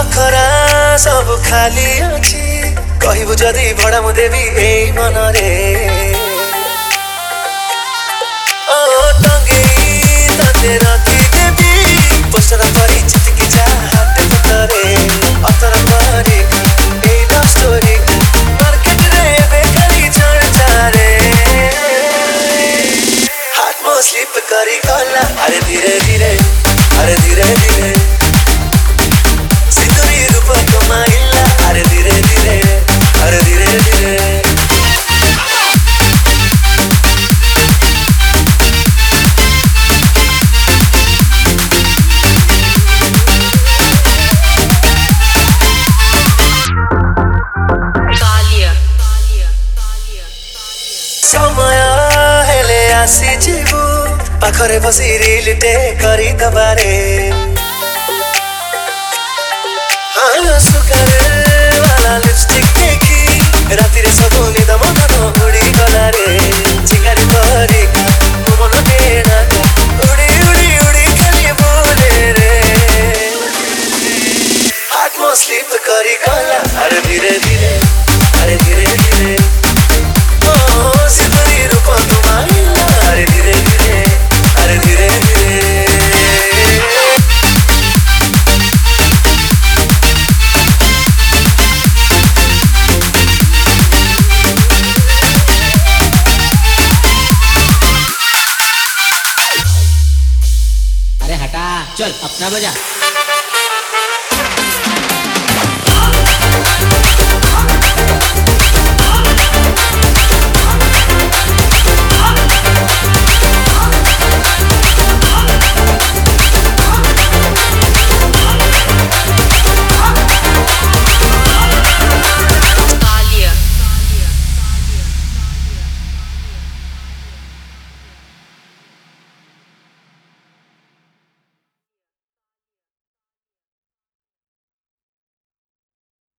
ଖରା ସବୁ ଖାଲି ଅଛି କହିବୁ ଯଦି ଭଡ଼ା ମୁଁ ଦେବି ଏଇ ମନରେ ଓ ଟଙ୍ଗେଇ ତତେ ରଖିଦେବି ପୋଷ୍ଟର ପରି ଚିତିକି ଯା ହାତ ପତରେ ଅତର କରି ଏଇ ଲଭ୍ ଷ୍ଟୋରି ମାର୍କେଟରେ ଏବେ ଖାଲି ଚର୍ଚ୍ଚାରେ ହାର୍ଟ ମୋ ସ୍ଲିପ କରି ଗଲା ଆରେ ଧୀରେ ଧୀରେ अरे धीरे धीरे सितुरी रूप कमाइला अरे धीरे धीरे अरे धीरे धीरे समय हेले आसी जीवु पाखरे बसी रिलटे करी दबारे हाँ सुकारे वाला लिपस्टिक देखी राति रे सब निद मन उड़ी गला रे चिकारी परी मन बेड़ा उड़ी उड़ी उड़ी खाली बोले रे हार्ट मो स्लिप करी गला अरे धीरे धीरे अरे धीरे धीरे ओ सितुरी रूप तुम्हारा अरे धीरे धीरे अरे धीरे धीरे अरे हटा चल अपना बजा